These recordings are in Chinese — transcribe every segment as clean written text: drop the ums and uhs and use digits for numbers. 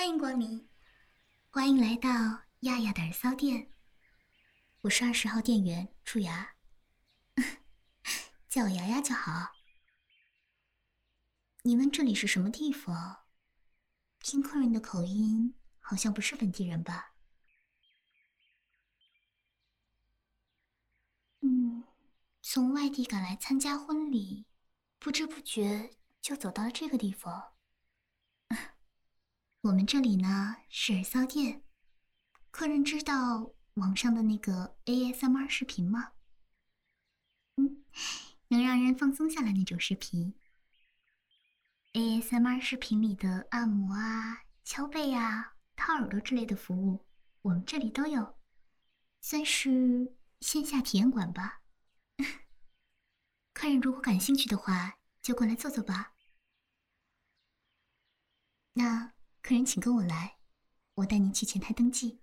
欢迎光临，欢迎来到亚亚的耳骚店。我是20号店员蛀牙，叫我牙牙就好。你问这里是什么地方？听客人的口音，好像不是本地人吧？从外地赶来参加婚礼，不知不觉就走到了这个地方。我们这里呢是耳骚店，客人知道网上的那个 ASMR 视频吗？能让人放松下来那种视频。ASMR 视频里的按摩啊、敲背啊、掏耳朵之类的服务，我们这里都有，算是线下体验馆吧。客人如果感兴趣的话，就过来坐坐吧。那客人请跟我来，我带您去前台登记。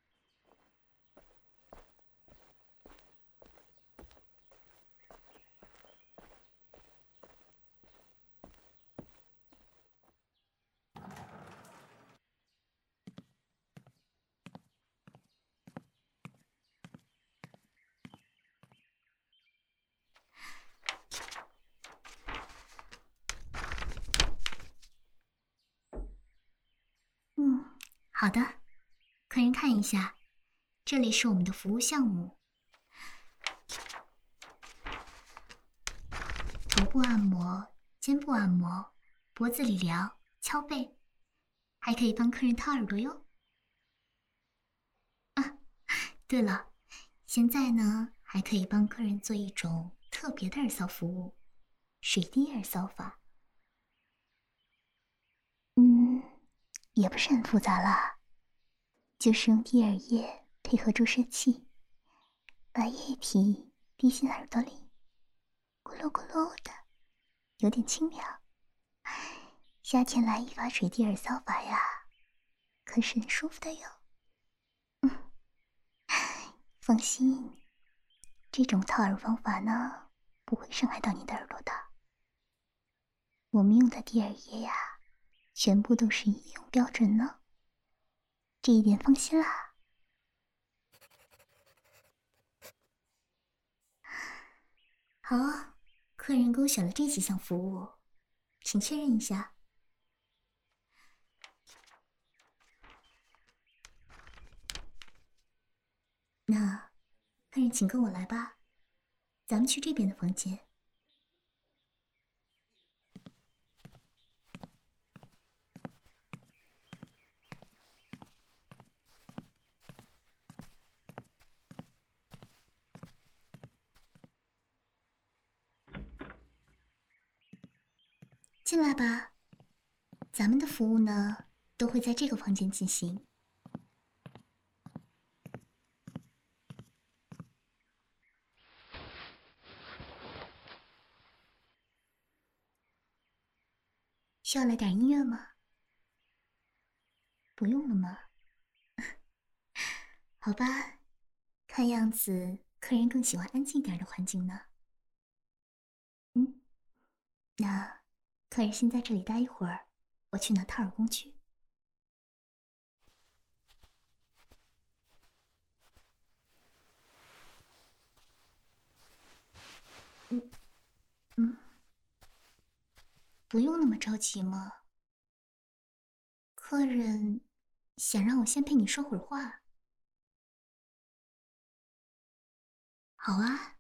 好的，客人看一下，这里是我们的服务项目：头部按摩、肩部按摩、脖子理疗、敲背，还可以帮客人掏耳朵哟。啊，对了，现在呢还可以帮客人做一种特别的耳骚服务——水滴耳骚法。也不是很复杂啦，就是用滴耳液配合注射器，把液体滴进耳朵里，咕噜咕噜的，有点清凉。夏天来一发水滴耳骚法呀，可是很舒服的哟。放心，这种掏耳方法呢，不会伤害到你的耳朵的。我们用的滴耳液呀，全部都是医用标准呢，这一点放心啦。好，客人勾选了这几项服务，请确认一下。那客人请跟我来吧，咱们去这边的房间。进来吧，咱们的服务呢，都会在这个房间进行。需要来点音乐吗？不用了吗？好吧，看样子客人更喜欢安静点的环境呢。那客人先在这里待一会儿，我去拿掏耳工具。不用那么着急嘛。客人想让我先陪你说会儿话。好啊。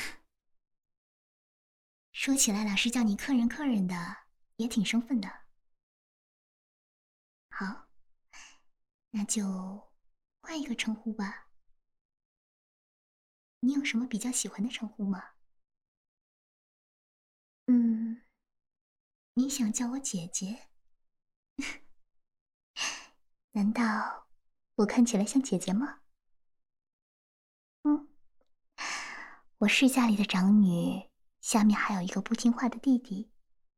说起来，老是叫你客人的，也挺生分的。好，那就换一个称呼吧。你有什么比较喜欢的称呼吗？你想叫我姐姐？难道我看起来像姐姐吗？我是家里的长女，下面还有一个不听话的弟弟。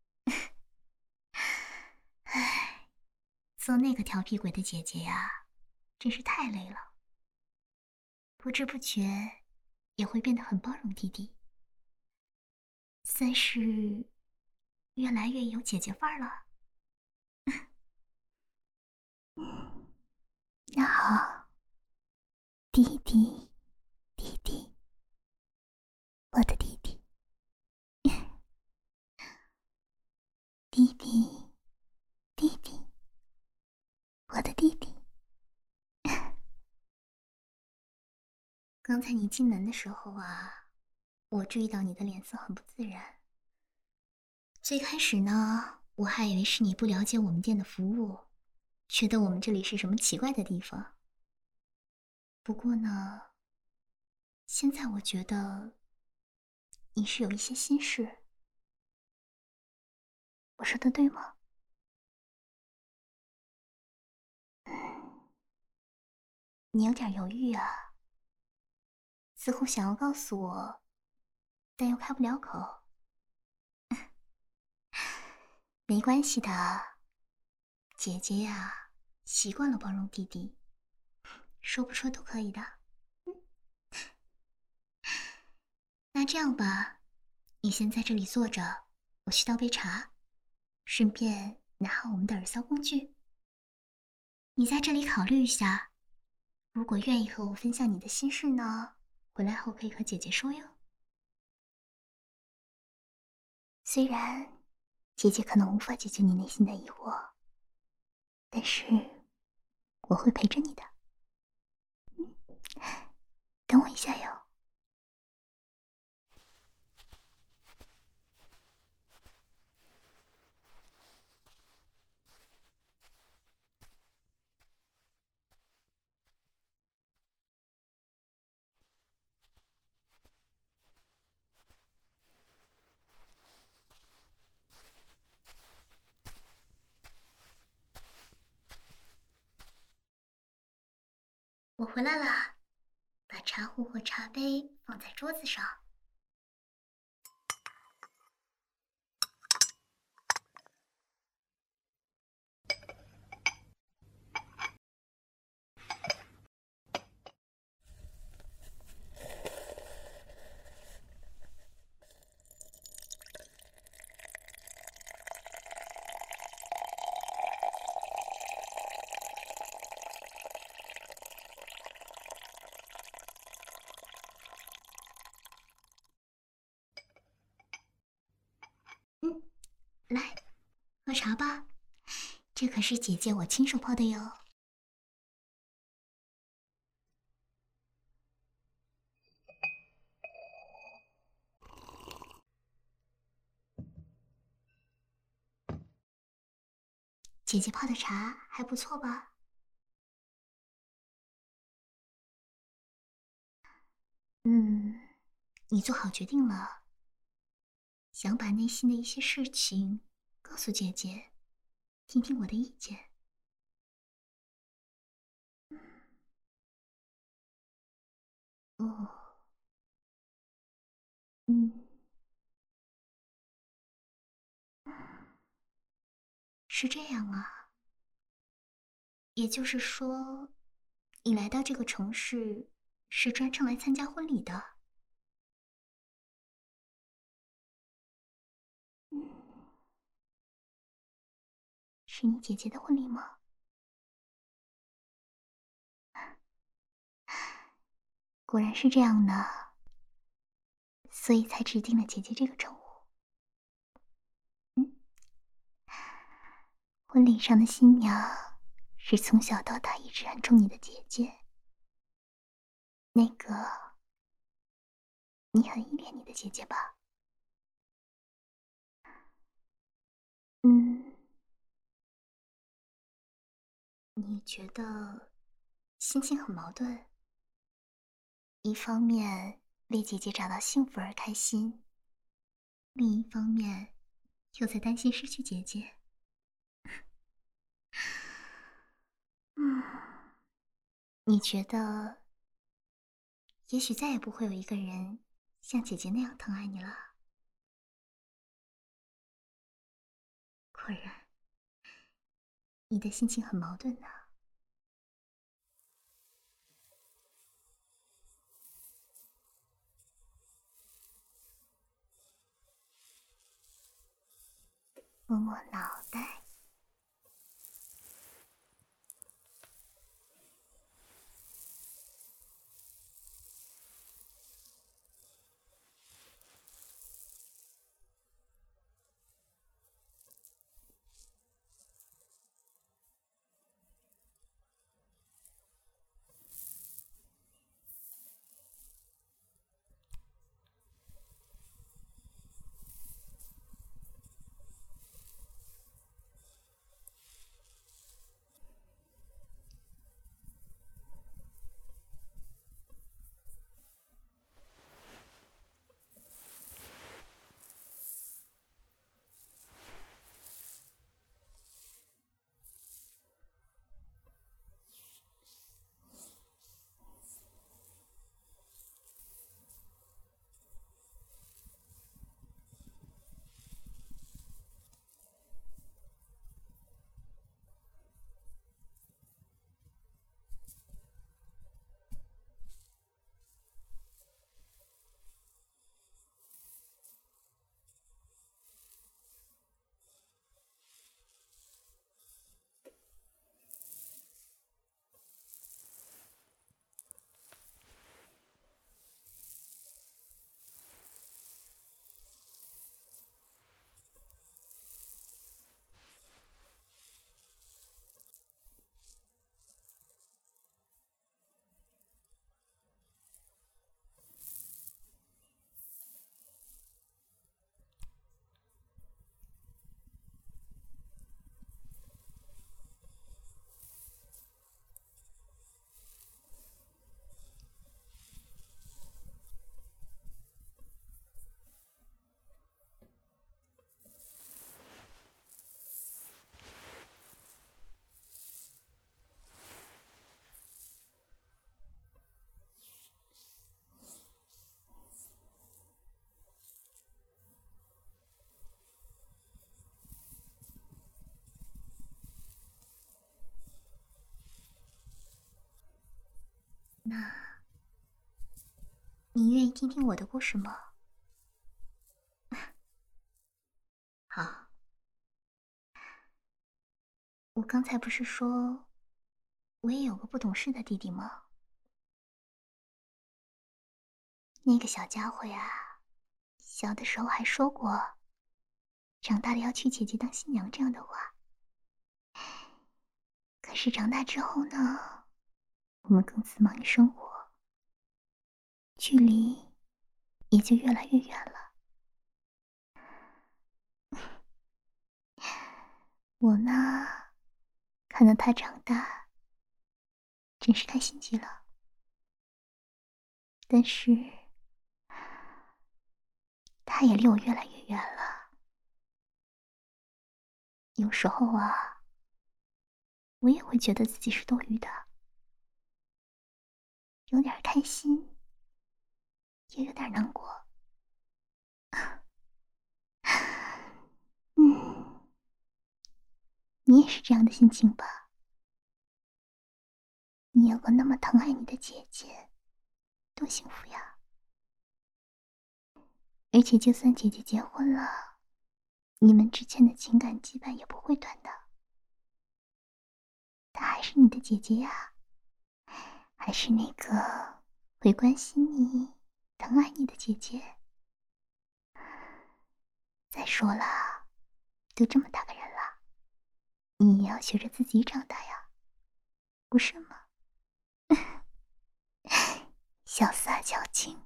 唉，做那个调皮鬼的姐姐呀，真是太累了。不知不觉也会变得很包容弟弟，算是越来越有姐姐范儿了。 那好，弟弟，弟弟，我的弟弟，弟弟，弟弟，我的弟弟。刚才你进门的时候啊，我注意到你的脸色很不自然。最开始呢，我还以为是你不了解我们店的服务，觉得我们这里是什么奇怪的地方。不过呢，现在我觉得你是有一些心事。我说的对吗？你有点犹豫啊，似乎想要告诉我，但又开不了口。没关系的，姐姐呀，习惯了包容弟弟，说不说都可以的。那这样吧，你先在这里坐着，我去倒杯茶，顺便拿好我们的耳塞工具。你在这里考虑一下，如果愿意和我分享你的心事呢，回来后可以和姐姐说哟。虽然姐姐可能无法解决你内心的疑惑，但是我会陪着你的。等我一下哟。我回来啦，把茶壶和茶杯放在桌子上。来，喝茶吧，这可是姐姐我亲手泡的哟。姐姐泡的茶还不错吧？你做好决定了，想把内心的一些事情告诉姐姐，听听我的意见。哦，嗯，是这样啊。也就是说，你来到这个城市是专程来参加婚礼的？是你姐姐的婚礼吗？果然是这样呢，所以才指定了姐姐这个称呼。婚礼上的新娘是从小到大一直很宠你的姐姐。那个，你很依恋你的姐姐吧？嗯，你觉得心情很矛盾，一方面为姐姐找到幸福而开心，另一方面又在担心失去姐姐。嗯，你觉得也许再也不会有一个人像姐姐那样疼爱你了？果然，你的心情很矛盾呢。摸摸脑袋。 意听听我的故事吗？好，我刚才不是说我也有个不懂事的弟弟吗？那个小家伙呀，小的时候还说过长大了要娶姐姐当新娘这样的话。可是长大之后呢，我们各自忙于生活，距离也就越来越远了。我呢，看到他长大，真是开心极了。但是，他也离我越来越远了。有时候啊，我也会觉得自己是多余的，有点开心，也有点难过。你也是这样的心情吧？你有个那么疼爱你的姐姐，多幸福呀！而且就算姐姐结婚了，你们之间的情感羁绊也不会断的。她还是你的姐姐呀，还是那个会关心你、疼爱你的姐姐。再说了，都这么大个人了，你也要学着自己长大呀，不是吗？小撒娇精。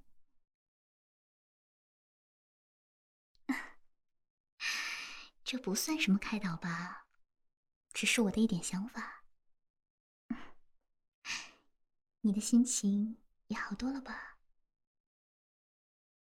这不算什么开导吧，只是我的一点想法。你的心情也好多了吧？